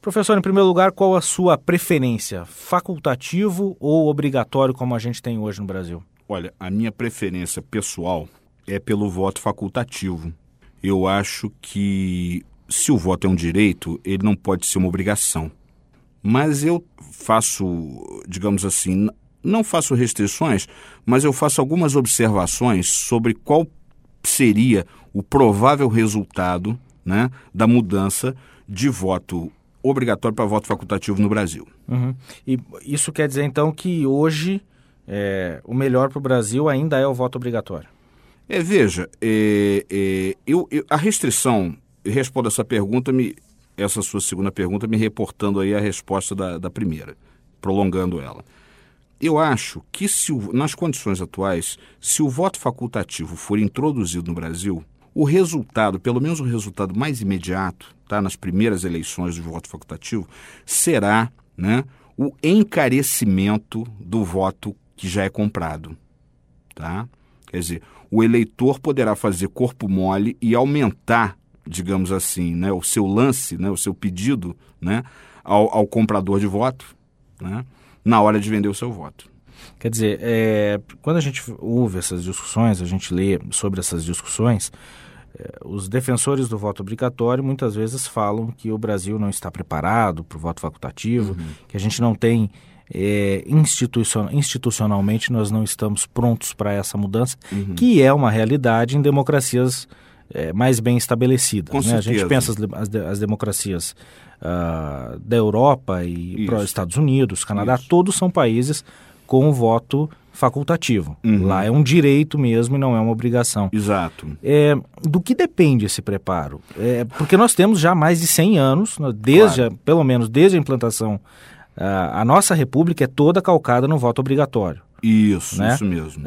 Professor, em primeiro lugar, qual a sua preferência? Facultativo ou obrigatório, como a gente tem hoje no Brasil? Olha, a minha preferência pessoal é pelo voto facultativo. Eu acho que se o voto é um direito, ele não pode ser uma obrigação. Mas eu faço, digamos assim, não faço restrições, mas eu faço algumas observações sobre qual seria o provável resultado, né, da mudança de voto obrigatório para voto facultativo no Brasil. Uhum. E isso quer dizer, então, que hoje o melhor para o Brasil ainda é o voto obrigatório? Veja, a restrição, eu respondo essa sua segunda pergunta, me reportando aí a resposta da primeira, prolongando ela. Eu acho que nas condições atuais, se o voto facultativo for introduzido no Brasil, o resultado, pelo menos o resultado mais imediato, tá, nas primeiras eleições do voto facultativo, será, né, o encarecimento do voto que já é comprado. Tá? Quer dizer, o eleitor poderá fazer corpo mole e aumentar, digamos assim, né, o seu lance, né, o seu pedido, né, ao comprador de voto, né, na hora de vender o seu voto. Quer dizer, quando a gente ouve essas discussões, a gente lê sobre essas discussões, os defensores do voto obrigatório muitas vezes falam que o Brasil não está preparado para o voto facultativo, que a gente não tem, institucionalmente nós não estamos prontos para essa mudança, que é uma realidade em democracias mais bem estabelecidas. Né? A gente pensa as democracias da Europa e para os Estados Unidos, Canadá, todos são países com o voto facultativo. Lá é um direito mesmo e não é uma obrigação. Exato. Do que depende esse preparo? Porque nós temos já mais de 100 anos, pelo menos desde a implantação, a nossa república é toda calcada no voto obrigatório. Isso, né? Isso mesmo.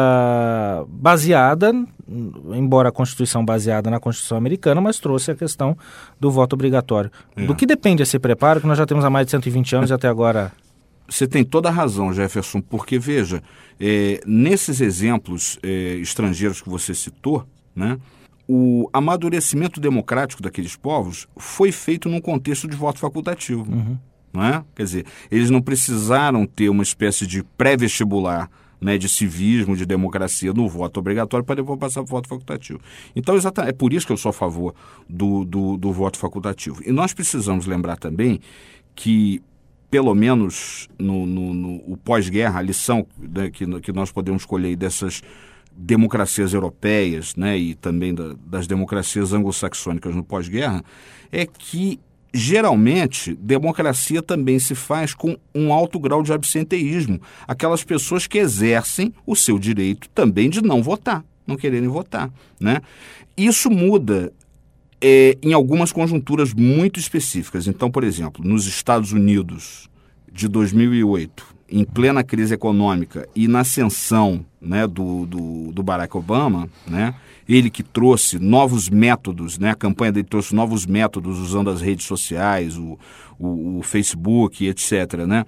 Baseada, embora a Constituição baseada na Constituição americana, mas trouxe a questão do voto obrigatório. Do que depende esse preparo, que nós já temos há mais de 120 anos e até agora... Você tem toda a razão, Jefferson, porque, veja, nesses exemplos estrangeiros que você citou, né, o amadurecimento democrático daqueles povos foi feito num contexto de voto facultativo. Não é? Quer dizer, eles não precisaram ter uma espécie de pré-vestibular, né, de civismo, de democracia no voto obrigatório para depois passar para o voto facultativo. Então, é por isso que eu sou a favor do voto facultativo. E nós precisamos lembrar também que, pelo menos no pós-guerra, a lição, né, que nós podemos colher dessas democracias europeias, né, e também das democracias anglo-saxônicas no pós-guerra, é que, geralmente, democracia também se faz com um alto grau de absenteísmo. Aquelas pessoas que exercem o seu direito também de não votar, não quererem votar, né? Isso muda em algumas conjunturas muito específicas. Então, por exemplo, nos Estados Unidos de 2008, em plena crise econômica e na ascensão, né, do Barack Obama, né, ele que trouxe novos métodos, né, a campanha dele trouxe novos métodos usando as redes sociais, o Facebook, etc., né,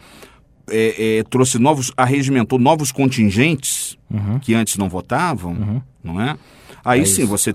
arregimentou novos contingentes que antes não votavam, não é? Aí sim, você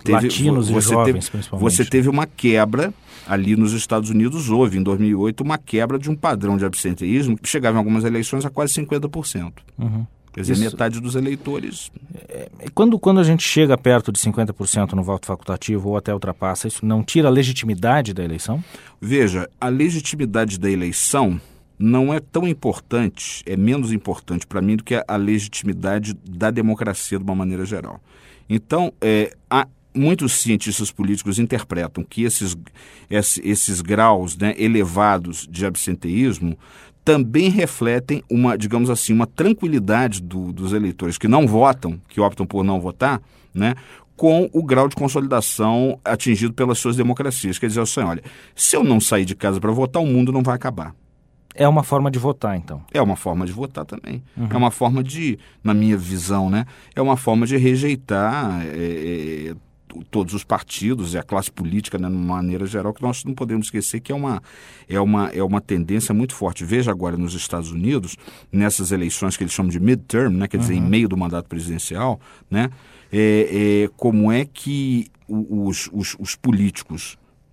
teve uma quebra ali nos Estados Unidos, houve em 2008 uma quebra de um padrão de absenteísmo que chegava em algumas eleições a quase 50%. Quer dizer, metade dos eleitores... Quando a gente chega perto de 50% no voto facultativo ou até ultrapassa, isso não tira a legitimidade da eleição? Veja, a legitimidade da eleição não é tão importante, é menos importante para mim do que a legitimidade da democracia de uma maneira geral. Então, muitos cientistas políticos interpretam que esses graus, né, elevados de absenteísmo também refletem digamos assim, uma tranquilidade dos eleitores que não votam, que optam por não votar, né, com o grau de consolidação atingido pelas suas democracias. Quer dizer assim, olha, se eu não sair de casa para votar, o mundo não vai acabar. É uma forma de votar, então? É uma forma de votar também. É uma forma na minha visão, né, é uma forma de rejeitar todos os partidos e a classe política, né, de uma maneira geral, que nós não podemos esquecer que é uma tendência muito forte. Veja agora nos Estados Unidos, nessas eleições que eles chamam de midterm, né, quer dizer, em meio do mandato presidencial, né, como é que os políticos,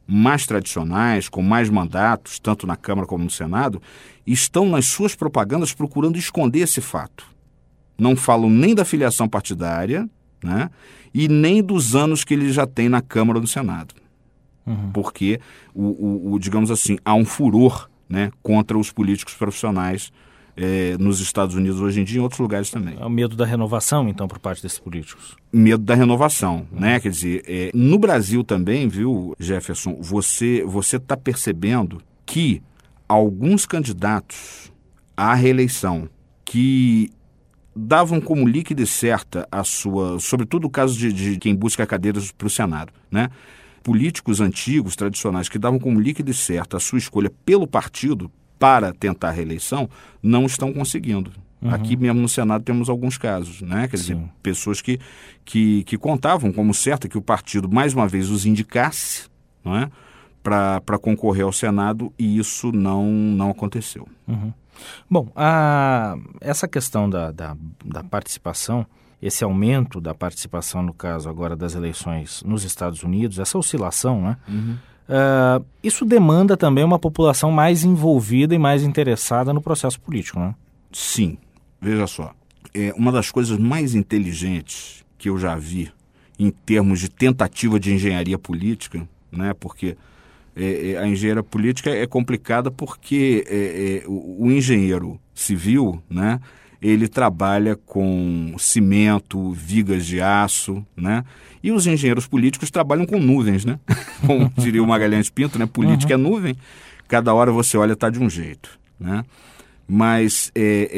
mais tradicionais, com mais mandatos, tanto na Câmara como no Senado, estão nas suas propagandas procurando esconder esse fato. Não falam nem da filiação partidária, né, e nem dos anos que ele já tem na Câmara ou no Senado. Porque, digamos assim, há um furor, né, contra os políticos profissionais nos Estados Unidos hoje em dia e em outros lugares também. É o medo da renovação, então, por parte desses políticos? Medo da renovação, né? Quer dizer, no Brasil também, viu, Jefferson, você está percebendo que alguns candidatos à reeleição que davam como líquida e certa a sua, sobretudo o caso de quem busca cadeiras para o Senado, né? Políticos antigos, tradicionais, que davam como líquida e certa a sua escolha pelo partido para tentar a reeleição, não estão conseguindo. Aqui mesmo no Senado temos alguns casos, né? Quer dizer, pessoas que contavam como certa que o partido, mais uma vez, os indicasse, não é? Para concorrer ao Senado, e isso não aconteceu. Bom, essa questão da participação, esse aumento da participação, no caso agora das eleições nos Estados Unidos, essa oscilação, né? Isso demanda também uma população mais envolvida e mais interessada no processo político, né? Sim, veja só. Uma das coisas mais inteligentes que eu já vi em termos de tentativa de engenharia política, né? Porque a engenharia política é complicada porque o engenheiro civil, né, ele trabalha com cimento, vigas de aço, né? E os engenheiros políticos trabalham com nuvens, né? Como diria o Magalhães Pinto, né? Política é nuvem, cada hora você olha está de um jeito, né? Mas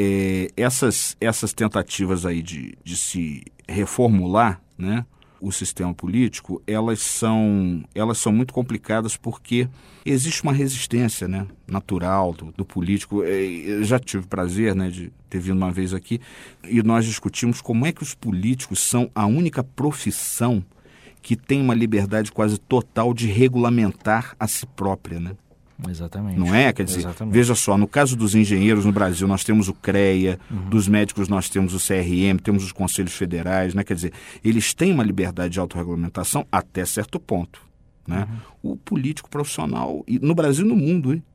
essas tentativas aí de se reformular, né, o sistema político, elas são muito complicadas porque existe uma resistência, né, natural do político. Eu já tive prazer, né, de ter vindo uma vez aqui e nós discutimos como é que os políticos são a única profissão que tem uma liberdade quase total de regulamentar a si própria, né? Exatamente. Não é? Quer dizer, exatamente. Veja só, no caso dos engenheiros no Brasil, nós temos o CREA, dos médicos nós temos o CRM, temos os conselhos federais, né? Quer dizer, eles têm uma liberdade de autorregulamentação até certo ponto, né? O político profissional, no Brasil e no mundo, hein?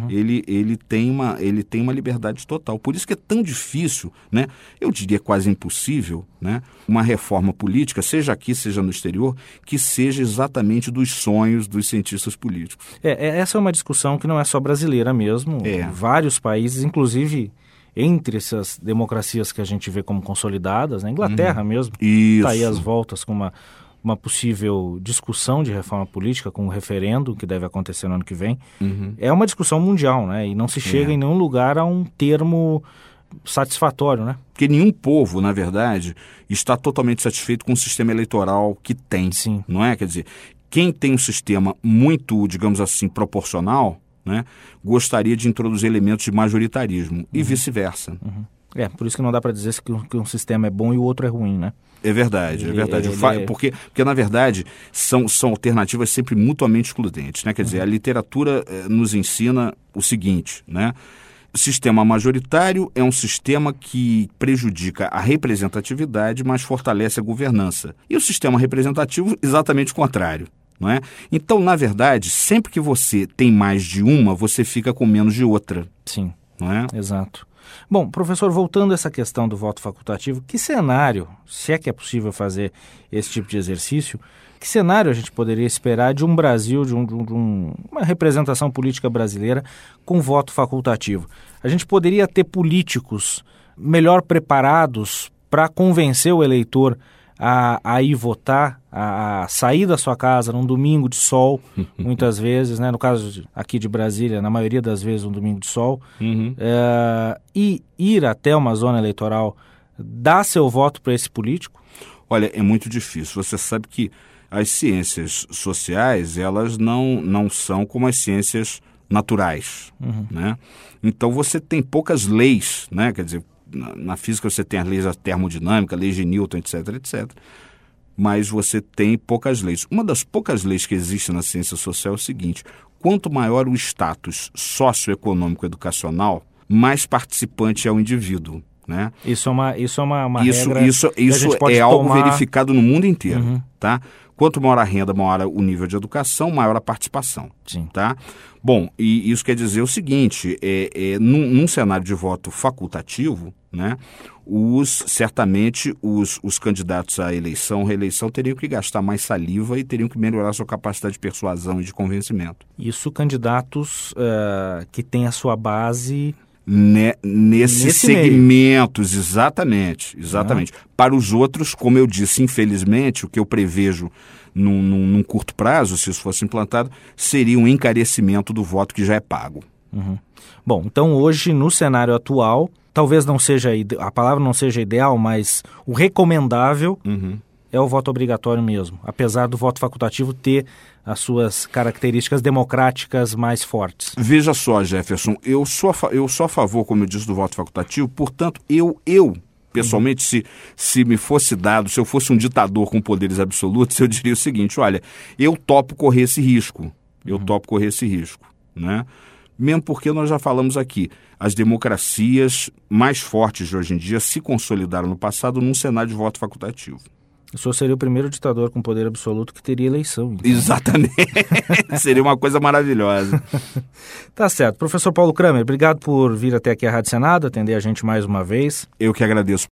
Ele tem uma liberdade total. Por isso que é tão difícil, né? Eu diria quase impossível, né? Uma reforma política, seja aqui, seja no exterior, que seja exatamente dos sonhos dos cientistas políticos. Essa é uma discussão que não é só brasileira mesmo. Vários países, inclusive entre essas democracias que a gente vê como consolidadas, na Inglaterra mesmo, está aí às voltas com uma possível discussão de reforma política com um referendo que deve acontecer no ano que vem. É uma discussão mundial, né? E não se chega em nenhum lugar a um termo satisfatório, né? Porque nenhum povo, na verdade, está totalmente satisfeito com o sistema eleitoral que tem. Sim. Não é? Quer dizer, quem tem um sistema muito, digamos assim, proporcional, né, gostaria de introduzir elementos de majoritarismo e vice-versa. Por isso que não dá para dizer que um sistema é bom e o outro é ruim, né? É verdade, é verdade. Porque, na verdade, são alternativas sempre mutuamente excludentes, né? Quer dizer, a literatura nos ensina o seguinte, né? O sistema majoritário é um sistema que prejudica a representatividade, mas fortalece a governança. E o sistema representativo, exatamente o contrário. Não é? Então, na verdade, sempre que você tem mais de uma, você fica com menos de outra. Sim, não é? Exato. Bom, professor, voltando a essa questão do voto facultativo, que cenário, se é que é possível fazer esse tipo de exercício, que cenário a gente poderia esperar de um Brasil, de uma representação política brasileira com voto facultativo? A gente poderia ter políticos melhor preparados para convencer o eleitor a ir votar, a sair da sua casa num domingo de sol, muitas vezes, né? No caso aqui de Brasília, na maioria das vezes um domingo de sol, e ir até uma zona eleitoral, dar seu voto para esse político? Olha, é muito difícil. Você sabe que as ciências sociais, elas não são como as ciências naturais, né? Então você tem poucas leis, né? Quer dizer, na física você tem as leis da termodinâmica, leis de Newton, etc, etc. Mas você tem poucas leis. Uma das poucas leis que existe na ciência social é o seguinte: quanto maior o status socioeconômico educacional, mais participante é o indivíduo, né? Isso é uma regra isso é algo verificado no mundo inteiro, tá? Quanto maior a renda, maior o nível de educação, maior a participação. Sim. Tá? Bom, e isso quer dizer o seguinte, num cenário de voto facultativo, né, certamente os candidatos à reeleição teriam que gastar mais saliva e teriam que melhorar sua capacidade de persuasão e de convencimento. Isso candidatos que têm a sua base... Nesses segmentos, meio. Exatamente. Para os outros, como eu disse, infelizmente, o que eu prevejo num curto prazo, se isso fosse implantado, seria um encarecimento do voto que já é pago. Uhum. Bom, então hoje, no cenário atual, talvez não seja, a palavra não seja ideal, mas o recomendável é o voto obrigatório mesmo, apesar do voto facultativo ter as suas características democráticas mais fortes. Veja só, Jefferson, eu sou a favor, como eu disse, do voto facultativo, portanto, eu pessoalmente, se me fosse dado, se eu fosse um ditador com poderes absolutos, eu diria o seguinte, olha, eu topo correr esse risco, né? Mesmo porque nós já falamos aqui, as democracias mais fortes de hoje em dia se consolidaram no passado num cenário de voto facultativo. O senhor seria o primeiro ditador com poder absoluto que teria eleição. Então. Exatamente. Seria uma coisa maravilhosa. Tá certo. Professor Paulo Kramer, obrigado por vir até aqui à Rádio Senado, atender a gente mais uma vez. Eu que agradeço.